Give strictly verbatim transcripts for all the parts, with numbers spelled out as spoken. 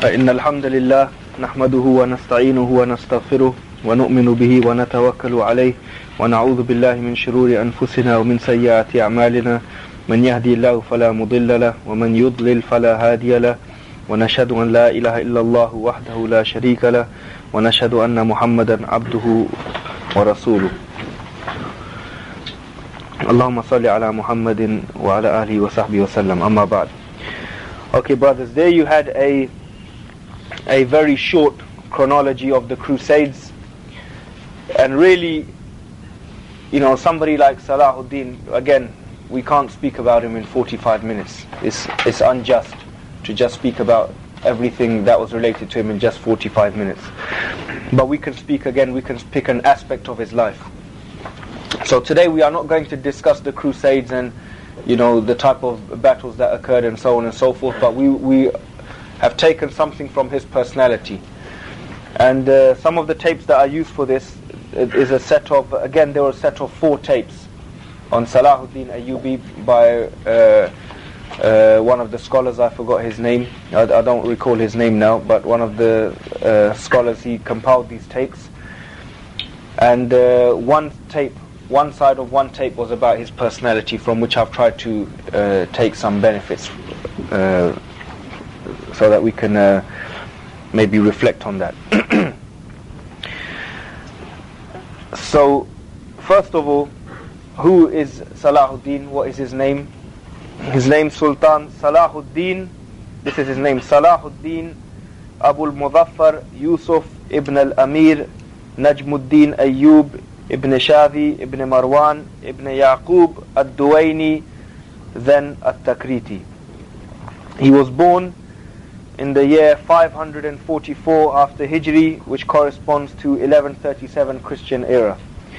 إن الحمد لله نحمده ونستعينه ونستغفره ونؤمن به ونتوكل عليه ونعوذ بالله من شرور أنفسنا ومن سيئات أعمالنا من يهدي الله فلا مضل له ومن يضلل فلا هادي له ونشهد أن لا إله إلا الله وحده لا شريك له ونشهد أن محمدا عبده ورسوله اللهم صل على محمد وعلى آله وصحبه وسلم أما بعد. Okay, brothers, there you had a a very short chronology of the Crusades, and really, you know, somebody like Salahuddin, again, we can't speak about him in forty-five minutes. It's it's unjust to just speak about everything that was related to him in just forty-five minutes. But we can speak again, we can pick an aspect of his life. So today we are not going to discuss the Crusades and, you know, the type of battles that occurred and so on and so forth, but we we have taken something from his personality. And uh, some of the tapes that are used for this is a set of, again, there were a set of four tapes on Salahuddin Ayyubi by uh, uh, one of the scholars, I forgot his name, I, I don't recall his name now, but one of the uh, scholars, he compiled these tapes. And uh, one tape, one side of one tape was about his personality, from which I've tried to uh, take some benefits uh, so that we can uh, maybe reflect on that. So, first of all, who is Salahuddin? What is his name? His name Sultan Salahuddin. This is his name, Salahuddin Abu al-Muzaffar Yusuf ibn al-Amir Najmuddin Ayyub ibn Shadi ibn Marwan ibn Yaqub ad-Duwaini then at-Takriti. He was born in the year five hundred forty-four after Hijri, which corresponds to eleven thirty-seven Christian era.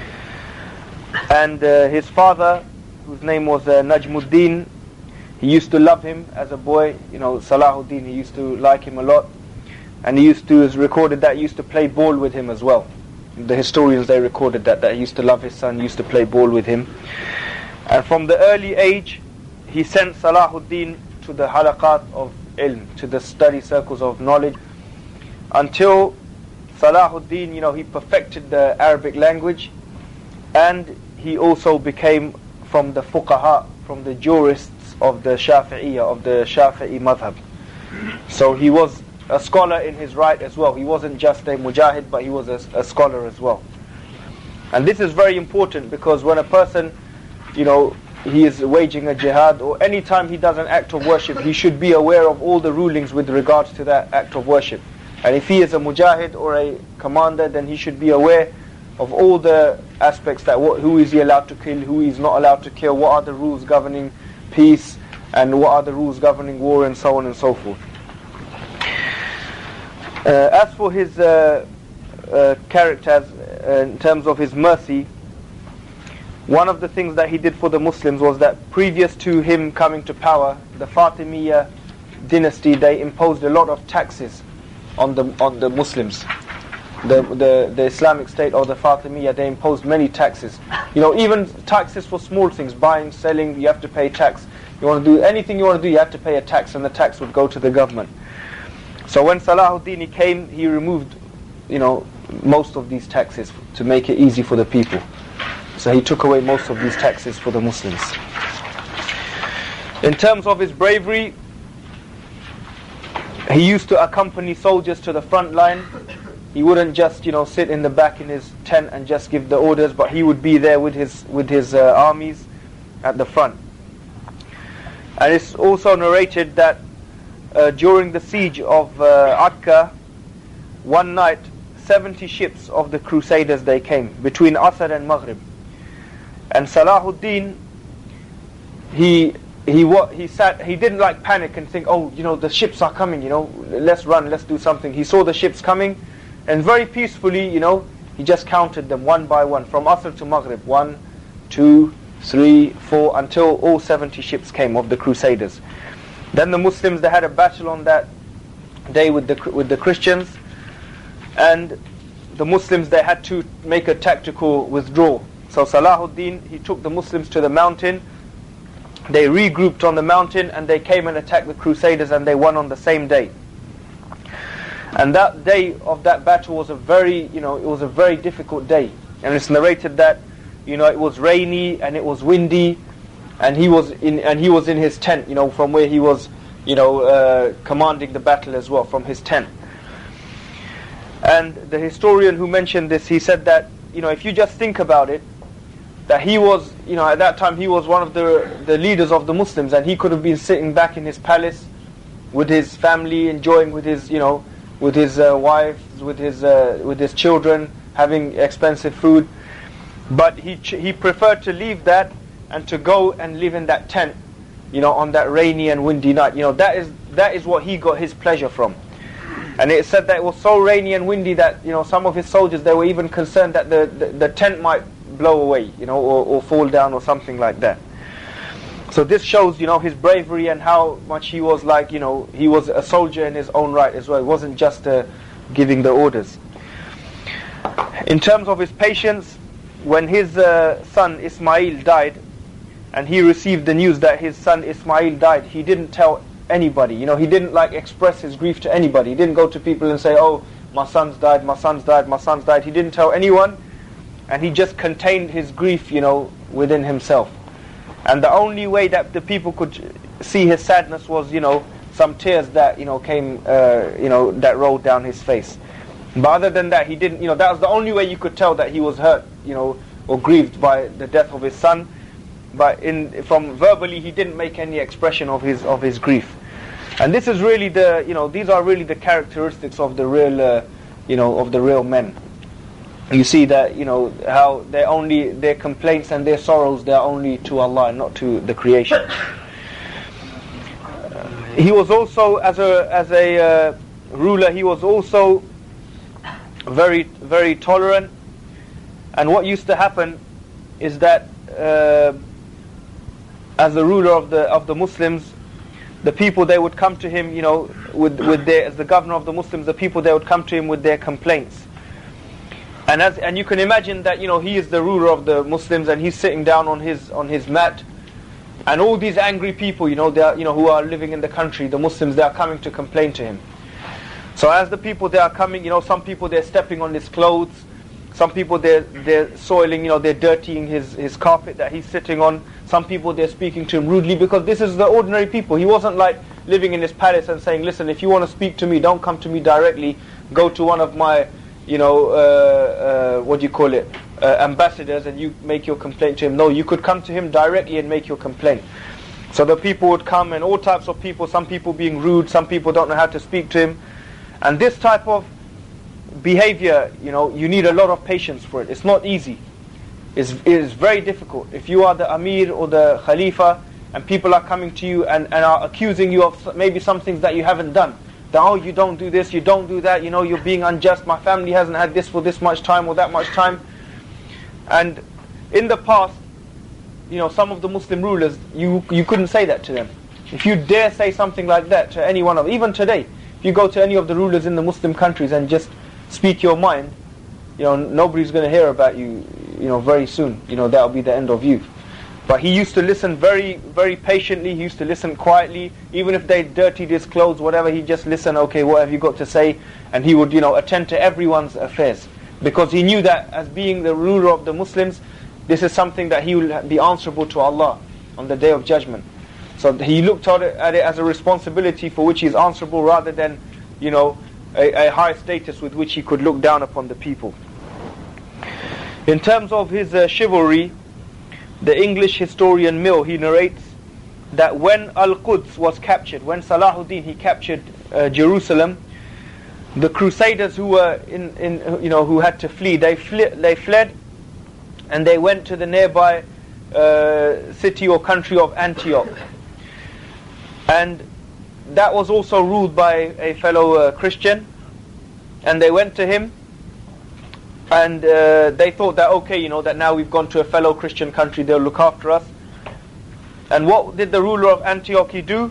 And uh, his father, whose name was uh, Najmuddin, he used to love him as a boy. You know, Salahuddin, he used to like him a lot. And he used to, is recorded that he used to play ball with him as well. The historians, they recorded that, that he used to love his son, used to play ball with him. And from the early age, he sent Salahuddin to the halaqat of ilm, to the study circles of knowledge, until Salahuddin, you know, he perfected the Arabic language, and he also became from the fuqaha, from the jurists of the Shafi'iyya, of the Shafi'i madhab. So he was a scholar in his right as well. He wasn't just a mujahid, but he was a, a scholar as well. And this is very important, because when a person, you know, he is waging a jihad, or any time he does an act of worship, he should be aware of all the rulings with regards to that act of worship. And if he is a mujahid or a commander, then he should be aware of all the aspects, that what, who is he allowed to kill, who is not allowed to kill, what are the rules governing peace, and what are the rules governing war, and so on and so forth. Uh, as for his uh, uh, characters, uh, in terms of his mercy, one of the things that he did for the Muslims was that previous to him coming to power, the Fatimiyya dynasty, they imposed a lot of taxes on the on the Muslims. The, the the Islamic State or the Fatimiyya, they imposed many taxes. You know, even taxes for small things, buying, selling, you have to pay tax. You want to do anything you want to do, you have to pay a tax, and the tax would go to the government. So when Salahuddin he came, he removed, you know, most of these taxes to make it easy for the people. So he took away most of these taxes for the Muslims. In terms of his bravery, he used to accompany soldiers to the front line. He wouldn't just, you know, sit in the back in his tent and just give the orders, but he would be there with his with his uh, armies at the front. And it's also narrated that uh, during the siege of uh, Akka, one night, seventy ships of the Crusaders, they came between Asr and Maghrib. And Salahuddin, he he what he sat he didn't like panic and think, oh, you know, the ships are coming, you know, let's run, let's do something. He saw the ships coming, and very peacefully, you know, he just counted them one by one from Asr to Maghrib, one, two, three, four, until all seventy ships came of the Crusaders. Then the Muslims, they had a battle on that day with the with the Christians, and the Muslims, they had to make a tactical withdrawal. So Salahuddin, he took the Muslims to the mountain. They regrouped on the mountain, and they came and attacked the Crusaders, and they won on the same day. And that day of that battle was a very, you know, it was a very difficult day. And it's narrated that, you know, it was rainy and it was windy, and he was in and he was in his tent, you know, from where he was, you know, uh, commanding the battle as well, from his tent. And the historian who mentioned this, he said that, you know, if you just think about it, that he was, you know, at that time he was one of the the leaders of the Muslims, and he could have been sitting back in his palace with his family, enjoying with his, you know, with his uh, wives, with his uh, with his children, having expensive food. But he ch- he preferred to leave that and to go and live in that tent, you know, on that rainy and windy night. You know, that is that is what he got his pleasure from. And it said that it was so rainy and windy that, you know, some of his soldiers, they were even concerned that the, the, the tent might blow away, you know, or, or fall down or something like that. So this shows, you know, his bravery and how much he was like, you know, he was a soldier in his own right as well. It wasn't just uh, giving the orders. In terms of his patience, when his uh, son Ismail died, and he received the news that his son Ismail died, he didn't tell anybody. You know, he didn't like express his grief to anybody. He didn't go to people and say, oh, my son's died, my son's died, my son's died. He didn't tell anyone, and he just contained his grief, you know, within himself. And the only way that the people could see his sadness was, you know, some tears that, you know, came, uh, you know, that rolled down his face. But other than that, he didn't, you know, that was the only way you could tell that he was hurt, you know, or grieved by the death of his son. But in from verbally, he didn't make any expression of his of his grief. And this is really the, you know, these are really the characteristics of the real, uh, you know, of the real men. You see that, you know, how they only their complaints and their sorrows, they are only to Allah, not to the creation. Uh, he was also, as a as a uh, ruler, he was also very very tolerant. And what used to happen is that, uh, as the ruler of the of the Muslims, the people, they would come to him, you know, with with their, as the governor of the Muslims, the people, they would come to him with their complaints. And as and you can imagine that, you know, he is the ruler of the Muslims, and he's sitting down on his on his mat, and all these angry people, you know, they are, you know, who are living in the country, the Muslims, they are coming to complain to him. So as the people, they are coming, you know, some people, they're stepping on his clothes, some people, they're they're soiling, you know, they're dirtying his his carpet that he's sitting on. Some people, they're speaking to him rudely, because this is the ordinary people. He wasn't like living in his palace and saying, listen, if you want to speak to me, don't come to me directly, go to one of my, you know, uh, uh, what do you call it, uh, ambassadors, and you make your complaint to him. No, you could come to him directly and make your complaint. So the people would come, and all types of people, some people being rude, some people don't know how to speak to him. And this type of behavior, you know, you need a lot of patience for it. It's not easy. It's, it is very difficult. If you are the Amir or the Khalifa, and people are coming to you and, and are accusing you of maybe some things that you haven't done, that, oh, you don't do this, you don't do that, you know, you're being unjust, my family hasn't had this for this much time or that much time. And in the past, you know, some of the Muslim rulers, you you couldn't say that to them. If you dare say something like that to any one of them, even today, if you go to any of the rulers in the Muslim countries and just speak your mind, you know, nobody's going to hear about you, you know, very soon. You know, that'll be the end of you. But he used to listen very, very patiently. He used to listen quietly. Even if they dirtied his clothes, whatever, he'd just listen, okay, what have you got to say? And he would, you know, attend to everyone's affairs. Because he knew that as being the ruler of the Muslims, this is something that he will be answerable to Allah on the Day of Judgment. So he looked at it, at it as a responsibility for which he is answerable, rather than, you know, a, a high status with which he could look down upon the people. In terms of his uh, chivalry, the English historian Mill, he narrates that when Al-Quds was captured, when Salahuddin, he captured uh, Jerusalem, the Crusaders who were in, in, you know, who had to flee, they, fle- they fled, and they went to the nearby uh, city or country of Antioch. And that was also ruled by a fellow uh, Christian, and they went to him, and uh, they thought that, okay, you know, that now we've gone to a fellow Christian country, they'll look after us. And what did the ruler of Antioch do?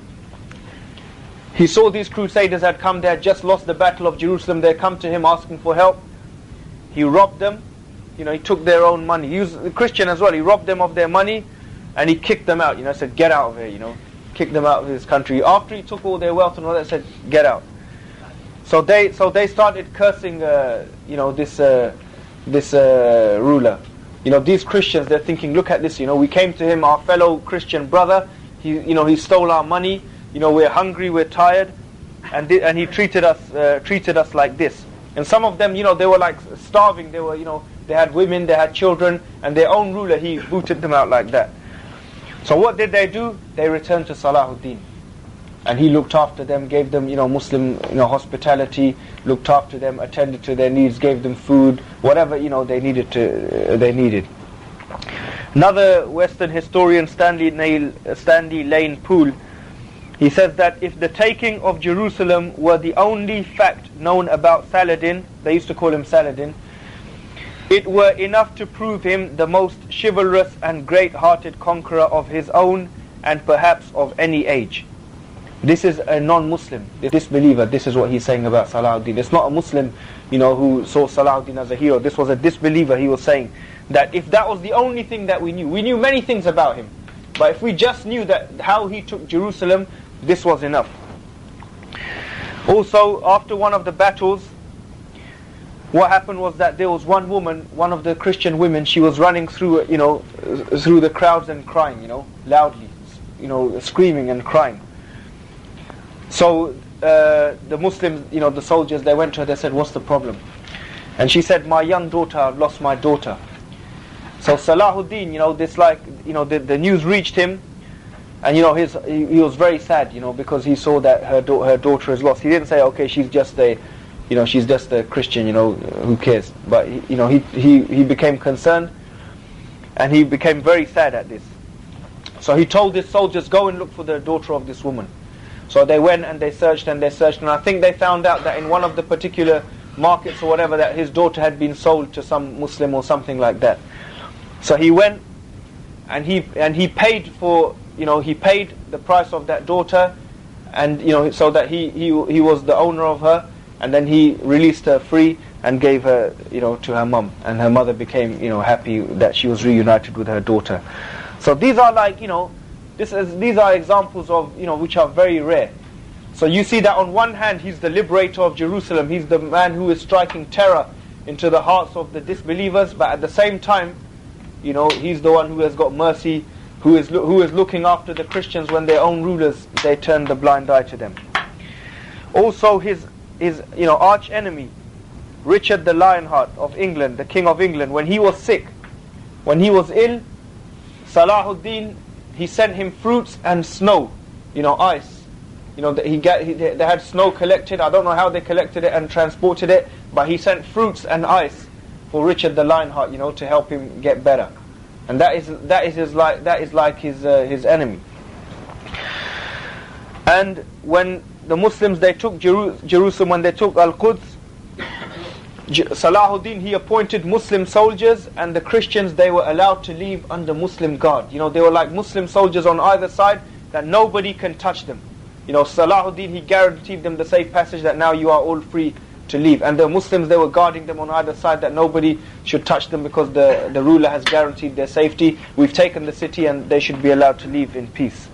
He saw these Crusaders had come, they had just lost the battle of Jerusalem, they come to him asking for help. He robbed them, you know, he took their own money. He was a Christian as well, he robbed them of their money, and he kicked them out, you know, said, get out of here, you know, kicked them out of his country. After he took all their wealth and all that, said, get out. So they so they started cursing, uh, you know, this uh, this uh, ruler. You know, these Christians, they're thinking, look at this. You know, we came to him, our fellow Christian brother. He, you know, he stole our money. You know, we're hungry, we're tired, and th- and he treated us uh, treated us like this. And some of them, you know, they were like starving. They were, you know, they had women, they had children, and their own ruler, he booted them out like that. So what did they do? They returned to Salahuddin. And he looked after them, gave them, you know, Muslim, you know, hospitality, looked after them, attended to their needs, gave them food, whatever, you know, they needed to, uh, they needed. Another Western historian, Stanley, Nail, uh, Stanley Lane Poole, he says that if the taking of Jerusalem were the only fact known about Saladin, they used to call him Saladin, it were enough to prove him the most chivalrous and great-hearted conqueror of his own and perhaps of any age. This is a non-Muslim, a disbeliever. This is what he's saying about Salahuddin. It's not a Muslim, you know, who saw Salahuddin as a hero. This was a disbeliever. He was saying that if that was the only thing that we knew, we knew many things about him, but if we just knew that how he took Jerusalem, this was enough. Also, after one of the battles, what happened was that there was one woman, one of the Christian women, she was running through, you know, through the crowds and crying, you know, loudly, you know, screaming and crying. So uh, the Muslims, you know, the soldiers, they went to her, they said, what's the problem? And she said, my young daughter, I've lost my daughter. So Salahuddin, you know, this like, you know, the, the news reached him, and you know, his he, he was very sad, you know, because he saw that her da- her daughter is lost. He didn't say, okay, she's just a, you know, she's just a Christian, you know, who cares? But he, you know, he he he became concerned, and he became very sad at this. So he told his soldiers, go and look for the daughter of this woman. So they went and they searched and they searched, and I think they found out that in one of the particular markets or whatever, that his daughter had been sold to some Muslim or something like that. So he went and he and he paid for, you know, he paid the price of that daughter, and you know, so that he he he was the owner of her, and then he released her free and gave her, you know, to her mum, and her mother became, you know, happy that she was reunited with her daughter. So these are like, you know, This is, these are examples of, you know, which are very rare. So you see that on one hand, he's the liberator of Jerusalem. He's the man who is striking terror into the hearts of the disbelievers. But at the same time, you know, he's the one who has got mercy, who is who is looking after the Christians when their own rulers, they turn the blind eye to them. Also, his his you know arch enemy, Richard the Lionheart of England, the King of England, when he was sick, when he was ill, Salahuddin, he sent him fruits and snow, you know, ice. You know, he get, he, they had snow collected. I don't know how they collected it and transported it, but he sent fruits and ice for Richard the Lionheart, you know, to help him get better. And that is that is his like that is like his uh, his enemy. And when the Muslims, they took Jeru- Jerusalem, when they took Al-Quds, Salahuddin, he appointed Muslim soldiers, and the Christians, they were allowed to leave under Muslim guard. You know, they were like Muslim soldiers on either side, that nobody can touch them. You know, Salahuddin, he guaranteed them the safe passage, that now you are all free to leave. And the Muslims, they were guarding them on either side, that nobody should touch them, because the, the ruler has guaranteed their safety. We've taken the city and they should be allowed to leave in peace.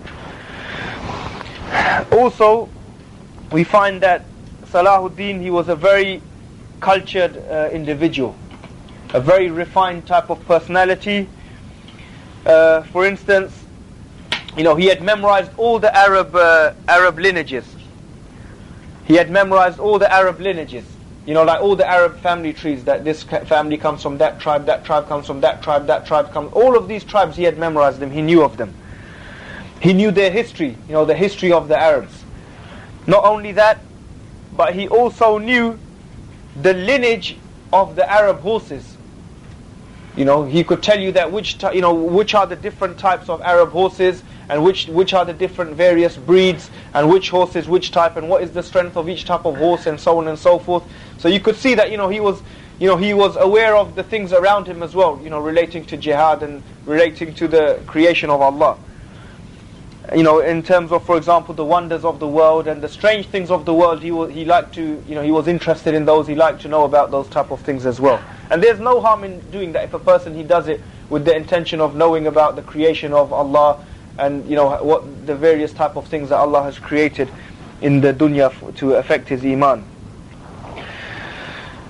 Also, we find that Salahuddin, he was a very cultured uh, individual, a very refined type of personality. Uh, for instance, you know, he had memorized all the Arab uh, Arab lineages. He had memorized all the Arab lineages. You know, like all the Arab family trees, that this family comes from that tribe, that tribe comes from that tribe, that tribe comes... All of these tribes, he had memorized them, he knew of them. He knew their history, you know, the history of the Arabs. Not only that, but he also knew the lineage of the Arab horses. You know, he could tell you that which, you know, which are the different types of Arab horses, and which which are the different various breeds, and which horse is which type, and what is the strength of each type of horse, and so on and so forth. So you could see that, you know, he was, you know, he was aware of the things around him as well, you know, relating to jihad and relating to the creation of Allah. You know, in terms of, for example, the wonders of the world and the strange things of the world, he was, he liked to, you know, he was interested in those. He liked to know about those type of things as well. And there's no harm in doing that if a person, he does it with the intention of knowing about the creation of Allah, and you know what the various type of things that Allah has created in the dunya f- to affect his iman.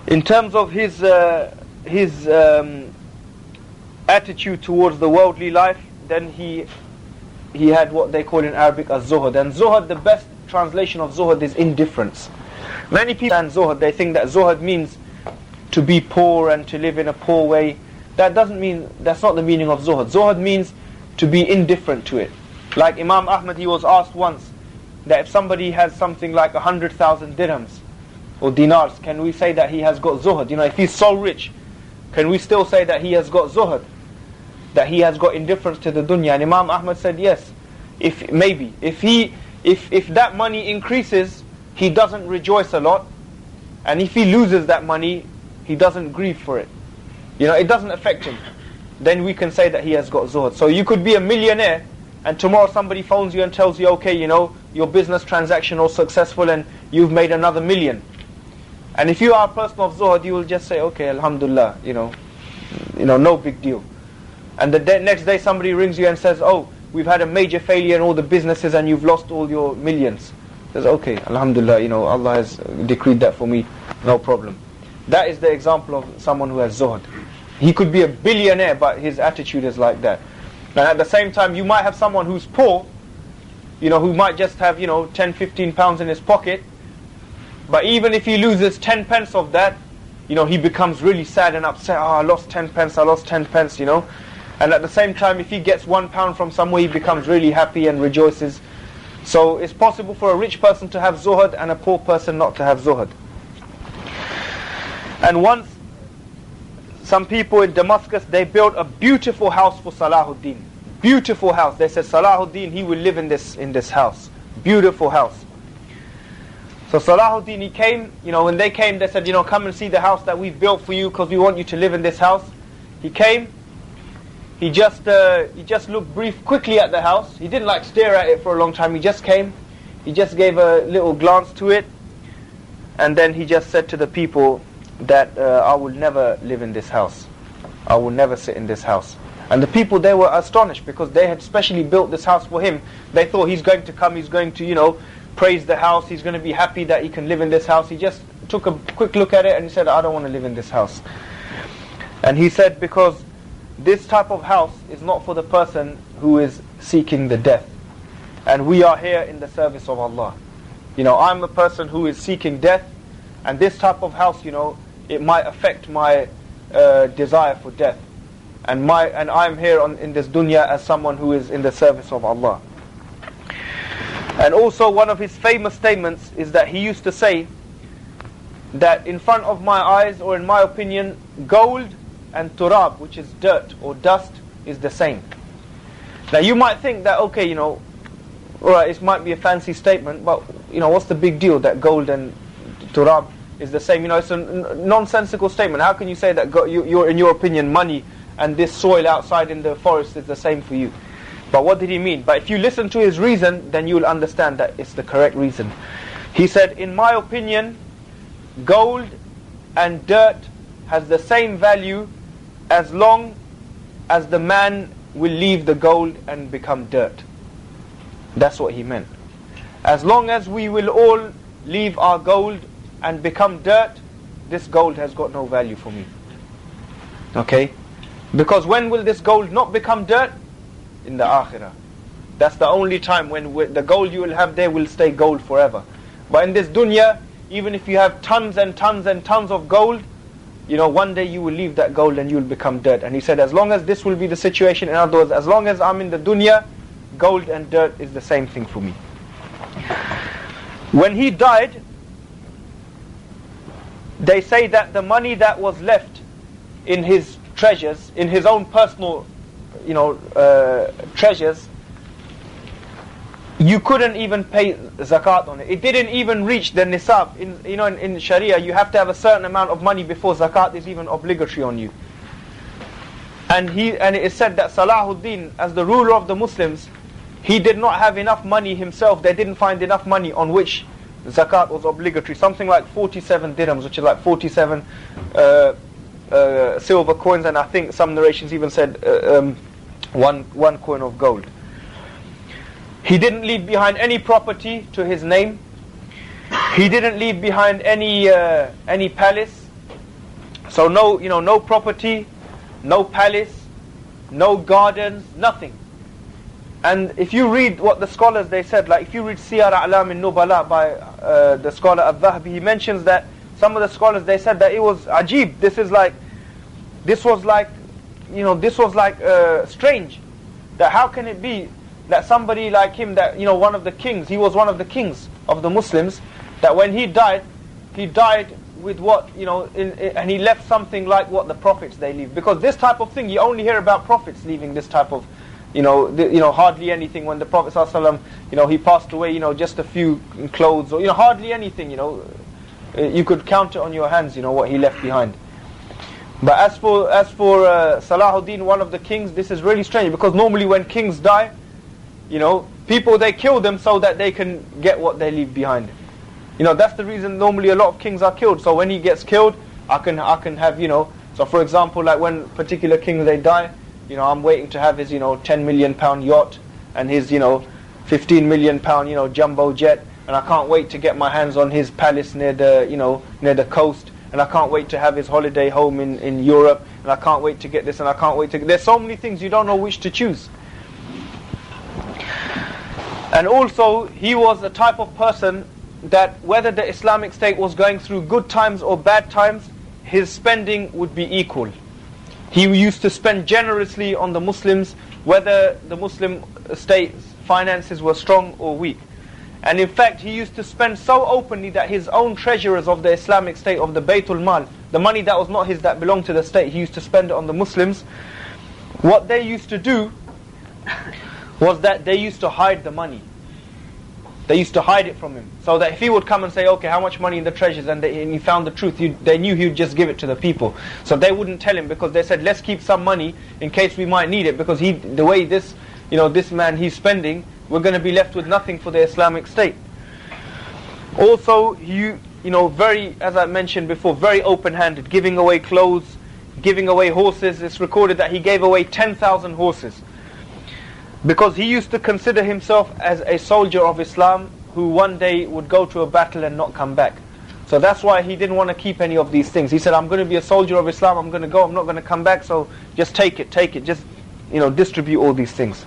In terms of his uh, his um, attitude towards the worldly life, then he he had what they call in Arabic as zuhud. And zuhud, the best translation of zuhud is indifference. Many people and zuhud, they think that zuhud means to be poor and to live in a poor way. That doesn't mean, that's not the meaning of zuhud. Zuhud means to be indifferent to it. Like Imam Ahmad, he was asked once that if somebody has something like a hundred thousand dirhams or dinars, can we say that he has got zuhud? You know, if he's so rich, can we still say that he has got zuhud? That he has got indifference to the dunya? And Imam Ahmad said yes. If maybe if he if if that money increases, he doesn't rejoice a lot, and if he loses that money, he doesn't grieve for it. You know, it doesn't affect him. Then we can say that he has got zuhud. So you could be a millionaire, and tomorrow somebody phones you and tells you, okay, you know, your business transaction was successful and you've made another million. And if you are a person of zuhud, you will just say, okay, alhamdulillah, you know, you know, no big deal. And the de- next day somebody rings you and says, oh, we've had a major failure in all the businesses and you've lost all your millions. Says, okay, alhamdulillah, you know, Allah has decreed that for me, no problem. That is the example of someone who has zuhud. He could be a billionaire, but his attitude is like that. And at the same time, you might have someone who's poor, you know, who might just have, you know, ten, fifteen pounds in his pocket, but even if he loses ten pence of that, you know, he becomes really sad and upset. Oh, I lost ten pence, I lost ten pence, you know. And at the same time, if he gets one pound from somewhere, he becomes really happy and rejoices. So it's possible for a rich person to have zuhud and a poor person not to have zuhud. And once, some people in Damascus, they built a beautiful house for Salahuddin. Beautiful house. They said, Salahuddin, he will live in this in this house. Beautiful house. So Salahuddin, he came, you know, when they came, they said, you know, come and see the house that we've built for you because we want you to live in this house. He came. He just uh, he just looked brief quickly at the house. He didn't like stare at it for a long time. He just came. He just gave a little glance to it. And then he just said to the people that uh, I will never live in this house. I will never sit in this house. And the people, they were astonished because they had specially built this house for him. They thought he's going to come, he's going to, you know, praise the house. He's going to be happy that he can live in this house. He just took a quick look at it and he said, I don't want to live in this house. And he said, because this type of house is not for the person who is seeking the death. And we are here in the service of Allah. You know, I'm a person who is seeking death, and this type of house, you know, it might affect my uh, desire for death. And my and I'm here on, in this dunya as someone who is in the service of Allah. And also one of his famous statements is that he used to say that in front of my eyes, or in my opinion, gold and turab, which is dirt or dust, is the same. Now you might think that, okay, you know, alright, it might be a fancy statement, but you know, what's the big deal that gold and turab is the same? You know, it's a n- nonsensical statement. How can you say that go- you, you're, in your opinion, money and this soil outside in the forest is the same for you? But what did he mean? But if you listen to his reason, then you'll understand that it's the correct reason. He said, in my opinion, gold and dirt has the same value as long as the man will leave the gold and become dirt. That's what he meant. As long as we will all leave our gold and become dirt, this gold has got no value for me. Okay? Because when will this gold not become dirt? In the akhirah. That's the only time when we, the gold you will have there will stay gold forever. But in this dunya, even if you have tons and tons and tons of gold, you know, one day you will leave that gold and you will become dirt. And he said, as long as this will be the situation, in other words, as long as I'm in the dunya, gold and dirt is the same thing for me. When he died, they say that the money that was left in his treasures, in his own personal, you know, uh, treasures, you couldn't even pay zakat on it. It didn't even reach the nisab. In, you know, in, in Sharia, you have to have a certain amount of money before zakat is even obligatory on you. And he and it is said that Salahuddin, as the ruler of the Muslims, he did not have enough money himself. They didn't find enough money on which zakat was obligatory. Something like forty-seven dirhams, which is like forty-seven uh, uh, silver coins, and I think some narrations even said uh, um, one one coin of gold. He didn't leave behind any property to his name. He didn't leave behind any uh, any palace. So no, you know, no property, no palace, no gardens, nothing. And if you read what the scholars they said, like if you read Siyar A'lam al-Nubala by uh, the scholar Al-Dhahabi, he mentions that some of the scholars they said that it was ajib. This is like, this was like, you know, this was like uh, strange. That how can it be that somebody like him, that, you know, one of the kings, he was one of the kings of the Muslims, that when he died, he died with what, you know, in, in, and he left something like what the prophets they leave. Because this type of thing, you only hear about prophets leaving this type of, you know, the, you know, hardly anything. When the Prophet ﷺ, you know, he passed away, you know, just a few clothes, or, you know, hardly anything, you know, you could count it on your hands, you know, what he left behind. But as for as for uh, Salahuddin, one of the kings, this is really strange, because normally when kings die, you know, people, they kill them so that they can get what they leave behind. You know, that's the reason normally a lot of kings are killed. So when he gets killed, I can I can have, you know, so for example, like when particular kings they die, you know, I'm waiting to have his, you know, ten million pound yacht and his, you know, fifteen million pound, you know, jumbo jet, and I can't wait to get my hands on his palace near the, you know, near the coast. And I can't wait to have his holiday home in, in Europe. And I can't wait to get this, and I can't wait to... There's so many things you don't know which to choose. And also, he was the type of person that whether the Islamic State was going through good times or bad times, his spending would be equal. He used to spend generously on the Muslims, whether the Muslim state's finances were strong or weak. And in fact, he used to spend so openly that his own treasurers of the Islamic State, of the Baytul Mal, the money that was not his, that belonged to the state, he used to spend it on the Muslims. What they used to do was that they used to hide the money. They used to hide it from him. So that if he would come and say, okay, how much money in the treasures, and, they, and he found the truth, you, they knew he would just give it to the people. So they wouldn't tell him, because they said, let's keep some money in case we might need it, because he, the way this, you know, this man, he's spending, we're going to be left with nothing for the Islamic State. Also, you, you know, very, as I mentioned before, very open-handed, giving away clothes, giving away horses. It's recorded that he gave away ten thousand horses. Because he used to consider himself as a soldier of Islam who one day would go to a battle and not come back. So that's why he didn't want to keep any of these things. He said, I'm going to be a soldier of Islam, I'm going to go, I'm not going to come back, so just take it, take it, just, you know, distribute all these things.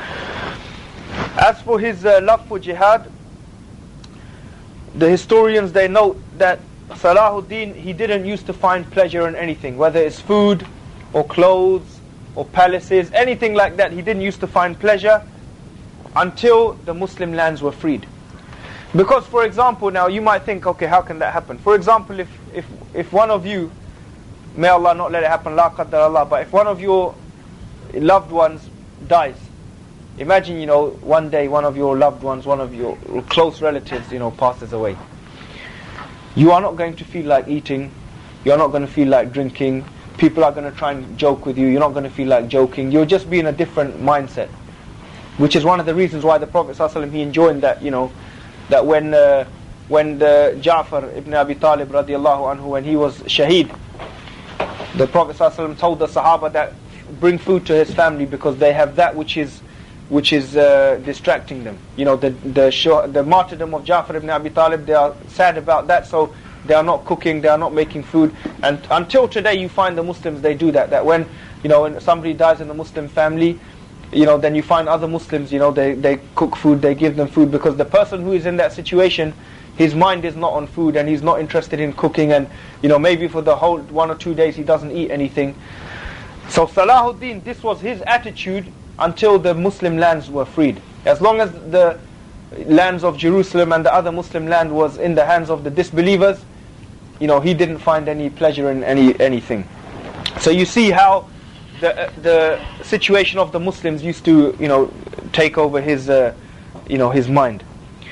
As for his uh, love for jihad, the historians, they note that Salahuddin, he didn't used to find pleasure in anything, whether it's food or clothes or palaces, anything like that. He didn't used to find pleasure until the Muslim lands were freed. Because, for example, now you might think, okay, how can that happen? For example, if if if one of you, may Allah not let it happen, la qaddar Allah, but if one of your loved ones dies, imagine, you know, one day one of your loved ones, one of your close relatives, you know, passes away. You are not going to feel like eating. You are not going to feel like drinking. People are going to try and joke with you. You're not going to feel like joking. You'll just be in a different mindset. Which is one of the reasons why the Prophet ﷺ, he enjoined that, you know, that when uh, when the Ja'far ibn Abi Talib radiallahu anhu, when he was shaheed, the Prophet ﷺ told the Sahaba that bring food to his family, because they have that which is which is uh, distracting them. You know, the the the martyrdom of Ja'far ibn Abi Talib, they are sad about that, so they are not cooking, they are not making food. And until today you find the Muslims, they do that. That when, you know, when somebody dies in a Muslim family, you know, then you find other Muslims, you know, they, they cook food, they give them food, because the person who is in that situation, his mind is not on food, and he's not interested in cooking, and, you know, maybe for the whole one or two days he doesn't eat anything. So Salahuddin, this was his attitude until the Muslim lands were freed. As long as the lands of Jerusalem and the other Muslim land was in the hands of the disbelievers, you know, he didn't find any pleasure in any anything. So you see how the uh, the situation of the Muslims used to, you know, take over his, uh, you know, his mind.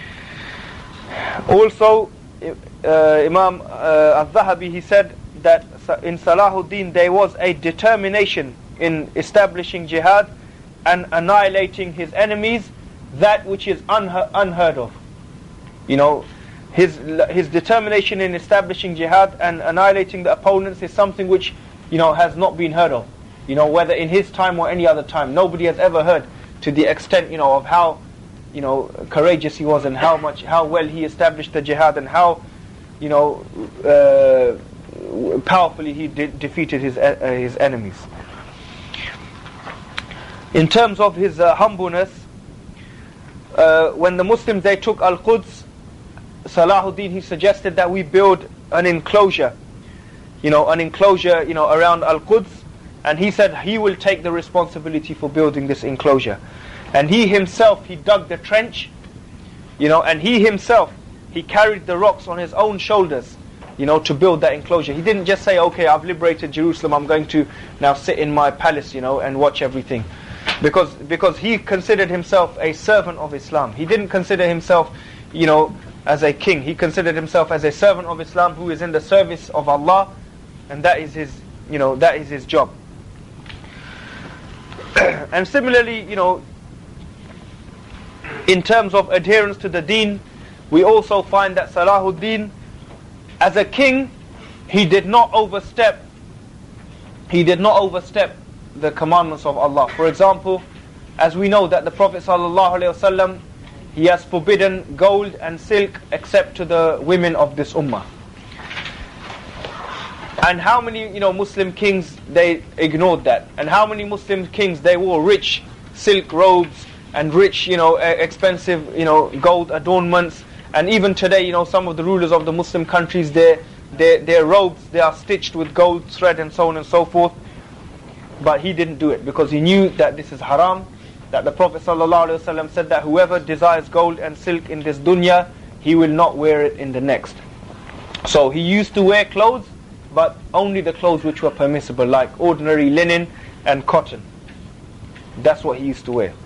Also, uh, Imam uh, Al-Dhahabi, he said that in Salahuddin there was a determination in establishing jihad and annihilating his enemies, that which is unhe- unheard of. You know, his his determination in establishing jihad and annihilating the opponents is something which, you know, has not been heard of. You know, whether in his time or any other time, nobody has ever heard to the extent, you know, of how, you know, courageous he was, and how much, how well he established the jihad, and how, you know, uh, powerfully he de- defeated his uh, his enemies. In terms of his uh, humbleness, uh, when the Muslims they took Al-Quds, Salahuddin he suggested that we build an enclosure, you know, an enclosure, you know, around Al-Quds, and he said he will take the responsibility for building this enclosure. And he himself, he dug the trench, you know, and he himself, he carried the rocks on his own shoulders, you know, to build that enclosure. He didn't just say, okay, I've liberated Jerusalem, I'm going to now sit in my palace, you know, and watch everything. Because because he considered himself a servant of Islam. He didn't consider himself, you know, as a king. He considered himself as a servant of Islam who is in the service of Allah, and that is his, you know, that is his job. And similarly, you know, in terms of adherence to the deen, we also find that Salahuddin, as a king, he did not overstep, he did not overstep the commandments of Allah. For example, as we know that the Prophet ﷺ, he has forbidden gold and silk except to the women of this ummah. And how many, you know, Muslim kings, they ignored that? And how many Muslim kings, they wore rich silk robes and rich, you know, expensive, you know, gold adornments? And even today, you know, some of the rulers of the Muslim countries, their, their, their robes, they are stitched with gold thread and so on and so forth. But he didn't do it because he knew that this is haram, that the Prophet ﷺ said that whoever desires gold and silk in this dunya, he will not wear it in the next. So he used to wear clothes, but only the clothes which were permissible, like ordinary linen and cotton. That's what he used to wear.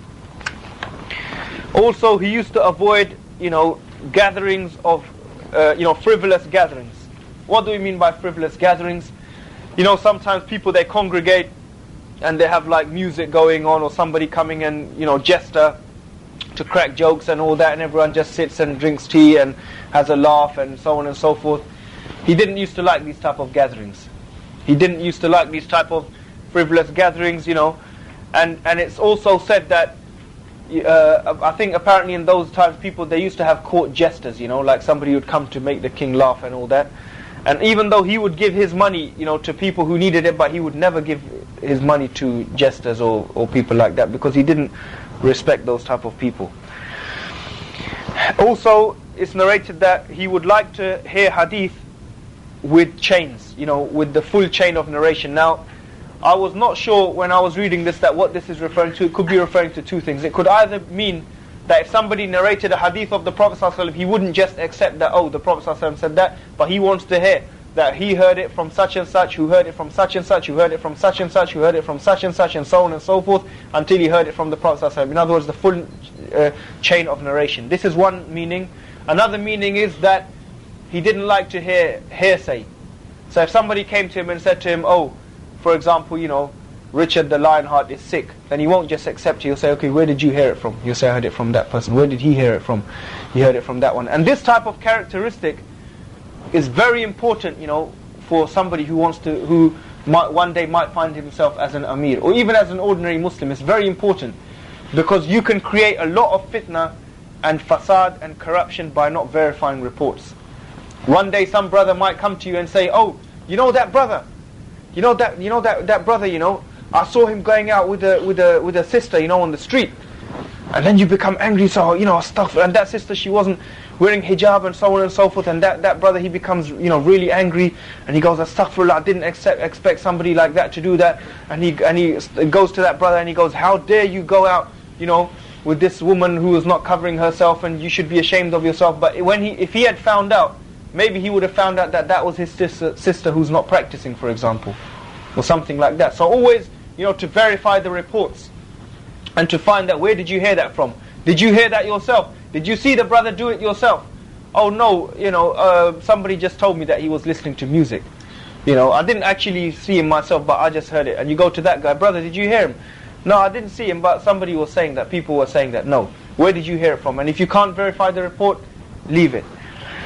Also, he used to avoid, you know, gatherings of, uh, you know, frivolous gatherings. What do we mean by frivolous gatherings? You know, sometimes people, they congregate and they have like music going on, or somebody coming and, you know, jester to crack jokes and all that, and everyone just sits and drinks tea and has a laugh and so on and so forth. He didn't used to like these type of gatherings. He didn't used to like these type of frivolous gatherings, you know. And and it's also said that, uh, I think apparently in those times people, they used to have court jesters, you know, like somebody would come to make the king laugh and all that. And even though he would give his money, you know, to people who needed it, but he would never give his money to jesters or, or people like that, because he didn't respect those type of people. Also, it's narrated that he would like to hear hadith with chains, you know, with the full chain of narration. Now, I was not sure when I was reading this that what this is referring to. It could be referring to two things. It could either mean that if somebody narrated a hadith of the Prophet ﷺ, he wouldn't just accept that, oh, the Prophet ﷺ said that, but he wants to hear that he heard it from such and such, who heard it from such and such, who heard it from such and such, who heard it from such and such, and so on and so forth, until he heard it from the Prophet ﷺ. In other words, the full uh, chain of narration. This is one meaning. Another meaning is that he didn't like to hear hearsay. So if somebody came to him and said to him, oh, for example, you know, Richard the Lionheart is sick, then he won't just accept it. He'll say, okay, where did you hear it from? You'll say, I heard it from that person. Where did he hear it from? He heard it from that one. And this type of characteristic is very important, you know, for somebody who wants to, who might, one day might find himself as an Amir, or even as an ordinary Muslim. It's very important, because you can create a lot of fitna and fasad and corruption by not verifying reports. One day some brother might come to you and say, oh, you know that brother, you know that, you know that, that brother, you know, I saw him going out with a with a with a sister, you know, on the street. And then you become angry, so, you know, stuff. And that sister, she wasn't wearing hijab and so on and so forth. And that, that brother, he becomes, you know, really angry. And he goes, astaghfirullah, I didn't accept, expect somebody like that to do that. And he and he goes to that brother and he goes, how dare you go out, you know, with this woman who is not covering herself, and you should be ashamed of yourself. But when he, if he had found out, maybe he would have found out that that was his sister, sister who's not practicing, for example, or something like that. So always, you know, to verify the reports, and to find out, where did you hear that from? Did you hear that yourself? Did you see the brother do it yourself? Oh no, you know, uh, somebody just told me that he was listening to music. You know, I didn't actually see him myself, but I just heard it. And you go to that guy, brother, did you hear him? No, I didn't see him, but somebody was saying that, people were saying that. No, where did you hear it from? And if you can't verify the report, leave it.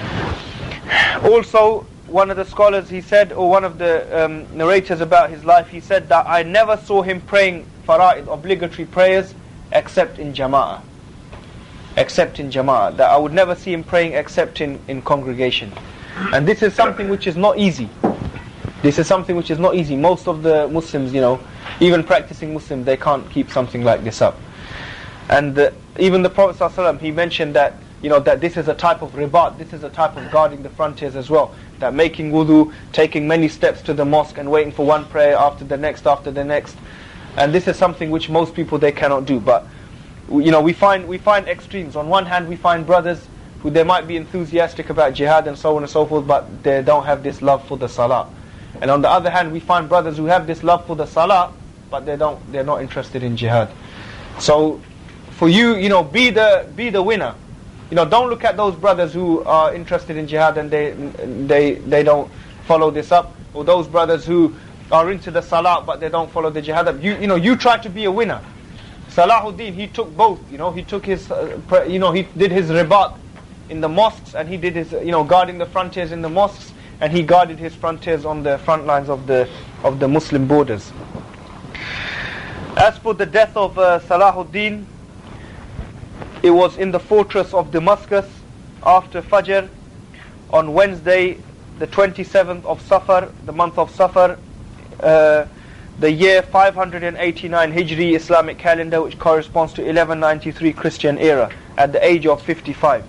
Also, one of the scholars, he said, or one of the um, narrators about his life, he said that I never saw him praying fara'id, obligatory prayers, except in jama'ah. Except in jama'ah. That I would never see him praying except in, in congregation. And this is something which is not easy. This is something which is not easy. Most of the Muslims, you know, even practicing Muslims, they can't keep something like this up. And uh, even the Prophet ﷺ, he mentioned that, you know, that this is a type of ribat, this is a type of guarding the frontiers as well. That making wudu, taking many steps to the mosque and waiting for one prayer after the next, after the next. And this is something which most people, they cannot do. But, you know, we find we find extremes. On one hand, we find brothers who they might be enthusiastic about jihad and so on and so forth, but they don't have this love for the salah. And on the other hand, we find brothers who have this love for the salah, but they don't, they're not interested in jihad. So, for you, you know, be the be the winner. You know, don't look at those brothers who are interested in jihad and they they they don't follow this up, or those brothers who are into the salah but they don't follow the jihad up. You you know, you try to be a winner. Salahuddin, he took both. You know, he took his, uh, pre- you know, he did his ribat in the mosques, and he did his, you know, guarding the frontiers in the mosques, and he guarded his frontiers on the front lines of the of the Muslim borders. As for the death of uh, Salahuddin, it was in the fortress of Damascus after Fajr on Wednesday, the twenty-seventh of Safar, the month of Safar, uh, the year five hundred eighty-nine Hijri Islamic calendar, which corresponds to eleven ninety-three Christian era, at the age of fifty-five.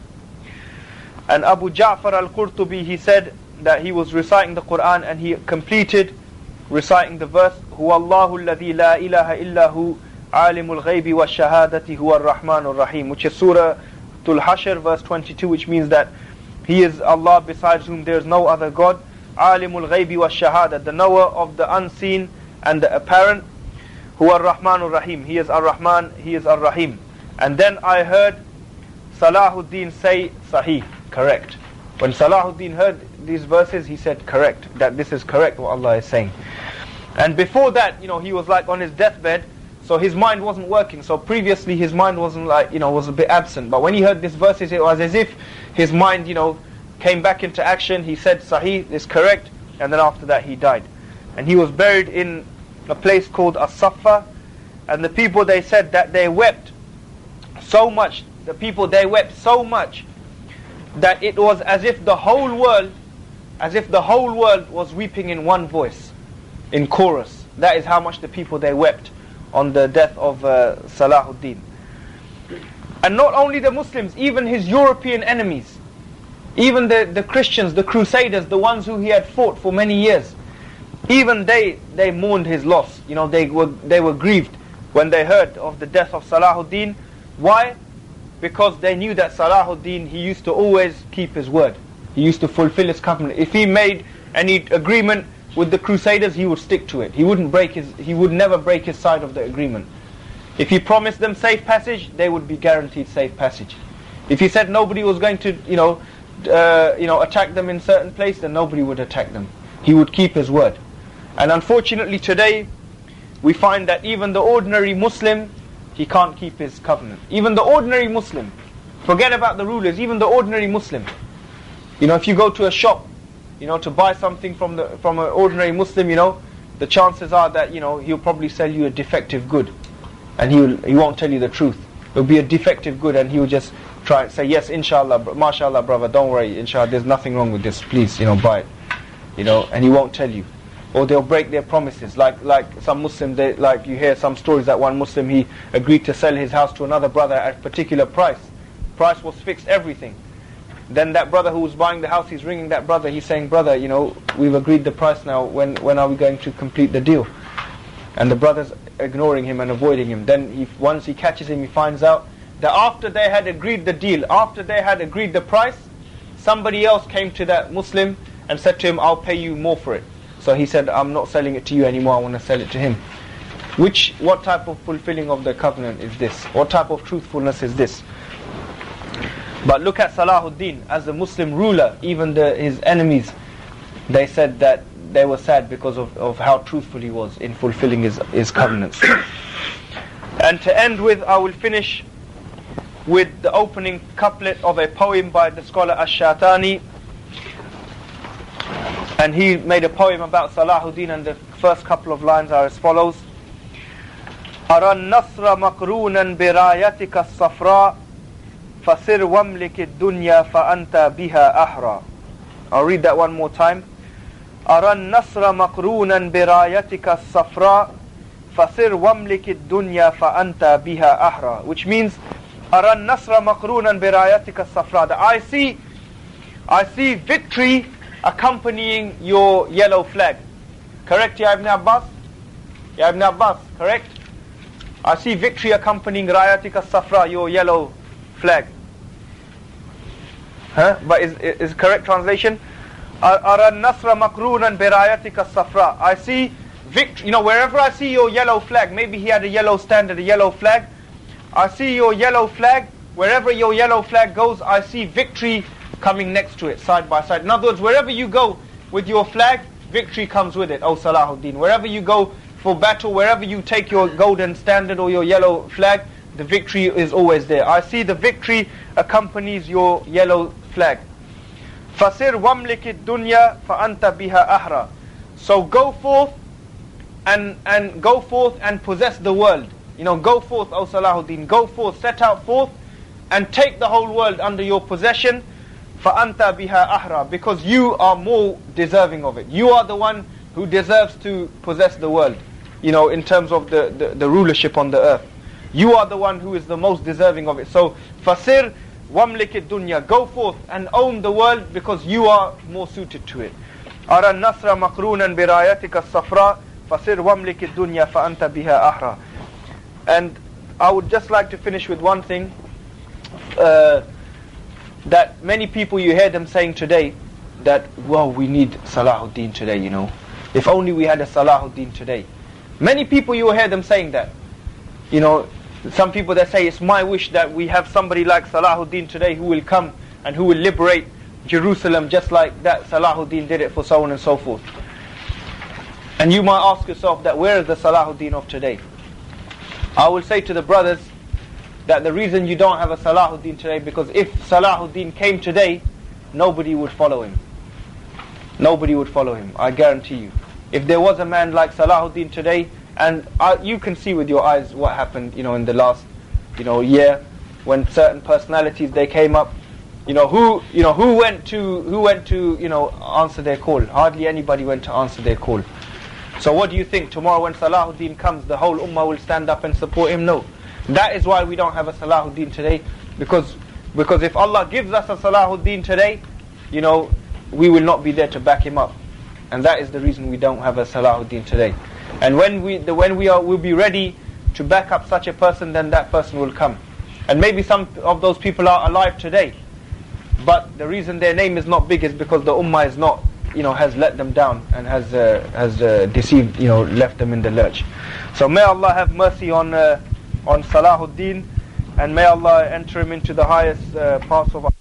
And Abu Ja'far al-Qurtubi, he said that he was reciting the Quran and he completed reciting the verse, Huwa Allahu alladhi la ilaha illahu alimul ghaybi wa shahadati huwa ar-Rahmanur Rahim, which is Surah Al-Hashr, verse twenty-two, which means that He is Allah besides whom there is no other God, alimul ghaybi wa shahada, the knower of the unseen and the apparent, huwa ar-Rahmanur Rahim, He is Ar-Rahman, He is Ar-Rahim. And then I heard Salahuddin say Sahih, correct. When Salahuddin heard these verses, he said correct, that this is correct what Allah is saying. And before that, you know, he was like on his deathbed, so his mind wasn't working. So previously his mind wasn't like, you know, was a bit absent. But when he heard these verses, it was as if his mind, you know, came back into action. He said Sahih is correct, and then after that he died. And he was buried in a place called As-Saffa. And the people, they said that they wept so much, the people, they wept so much that it was as if the whole world, as if the whole world was weeping in one voice, in chorus. That is how much the people, they wept on the death of uh, Salahuddin. And not only the Muslims, even his European enemies, even the, the Christians, the Crusaders, the ones who he had fought for many years, even they they mourned his loss. You know, they were they were grieved when they heard of the death of Salahuddin. Why? Because they knew that Salahuddin, he used to always keep his word. He used to fulfill his covenant. If he made any agreement with the Crusaders, he would stick to it. He wouldn't break his, he would never break his side of the agreement. If he promised them safe passage, they would be guaranteed safe passage. If he said nobody was going to, you know, uh, you know, attack them in certain place, then nobody would attack them. He would keep his word. And unfortunately today, we find that even the ordinary Muslim, he can't keep his covenant. Even the ordinary Muslim, forget about the rulers, even the ordinary Muslim. You know, if you go to a shop, you know, to buy something from the from an ordinary Muslim, you know, the chances are that, you know, he'll probably sell you a defective good, and he will, he won't tell you the truth. It'll be a defective good, and he will just try and say, yes, inshallah, mashallah, brother, don't worry, inshallah, there's nothing wrong with this, please, you know, buy it, you know, and he won't tell you. Or they'll break their promises, like like some Muslims, they, like you hear some stories that one Muslim, he agreed to sell his house to another brother at a particular price. Price was fixed, everything. Then that brother who was buying the house, he's ringing that brother, he's saying, brother, you know, we've agreed the price now, when when are we going to complete the deal? And the brother's ignoring him and avoiding him. Then he, once he catches him, he finds out that after they had agreed the deal, after they had agreed the price, somebody else came to that Muslim and said to him, I'll pay you more for it. So he said, I'm not selling it to you anymore, I want to sell it to him. Which, what type of fulfilling of the covenant is this? What type of truthfulness is this? But look at Salahuddin, as a Muslim ruler, even the, his enemies, they said that they were sad because of, of how truthful he was in fulfilling his, his covenants. And to end with, I will finish with the opening couplet of a poem by the scholar Ash-Shatani. And he made a poem about Salahuddin, and the first couple of lines are as follows. أرى النصر مقرونا برايتك الصفراء فسر واملك الدنيا فأنت بها أحرى. I'll read that one more time. أرى النصر مقرونا برايتك الصفراء فصر واملك الدنيا فأنت بها أحرى, which means أرى النصر مقرونا برايتك الصفراء, that I see, I see victory accompanying your yellow flag. Correct, Ya Ibn Abbas? Ya Ibn Abbas, correct? I see victory accompanying Rayatika Safra, your yellow flag. Huh? But is is correct translation? Ara Nasra Makrunan Birayatika Safra. I see victory, you know, wherever I see your yellow flag, maybe he had a yellow standard, a yellow flag. I see your yellow flag, wherever your yellow flag goes, I see victory coming next to it, side by side. In other words, wherever you go with your flag, victory comes with it, O Salahuddin. Wherever you go for battle, wherever you take your golden standard or your yellow flag, the victory is always there. I see the victory accompanies your yellow flag. فَسِرْ وَمْلِكِ الدُّنْيَا فَأَنْتَ بِهَا أَحْرَى. So go forth and and go forth and possess the world. You know, go forth, O Salahuddin, go forth, set out forth and take the whole world under your possession. فَأَنْتَ بِهَا أَحْرَى. Because you are more deserving of it. You are the one who deserves to possess the world, you know, in terms of the, the, the rulership on the earth. You are the one who is the most deserving of it. So, فَسِرْ وَمْلِكِ الدُّنْيَا. Go forth and own the world because you are more suited to it. أَرَى النَّصْرَ مَقْرُونًا بِرَايَتِكَ الصَّفْرَاء فَسِرْ وَمْلِكِ الدُّنْيَا فَأَنْتَ بِهَا أَحْرَى. And I would just like to finish with one thing. Uh, that many people, you hear them saying today that, well, we need Salahuddin today, you know. If only we had a Salahuddin today. Many people, you hear them saying that. You know, some people that say, it's my wish that we have somebody like Salahuddin today who will come and who will liberate Jerusalem just like that Salahuddin did it, for so on and so forth. And you might ask yourself that, where is the Salahuddin of today? I will say to the brothers that the reason you don't have a Salahuddin today, because if Salahuddin came today, nobody would follow him. Nobody would follow him, I guarantee you. If there was a man like Salahuddin today, and uh, you can see with your eyes what happened, you know, in the last, you know, year, when certain personalities, they came up, you know, who, you know, who went to, who went to, you know, answer their call? Hardly anybody went to answer their call. So what do you think? Tomorrow when Salahuddin comes, the whole ummah will stand up and support him? No. That is why we don't have a Salahuddin today, because because if Allah gives us a Salahuddin today, you know, we will not be there to back him up, and that is the reason we don't have a Salahuddin today. And when we the, when we are will be ready to back up such a person, then that person will come. And maybe some of those people are alive today, but the reason their name is not big is because the ummah is not, you know, has let them down and has uh, has uh, deceived, you know, left them in the lurch. So may Allah have mercy on. Uh, on Salahuddin, and may Allah enter him into the highest uh, parts of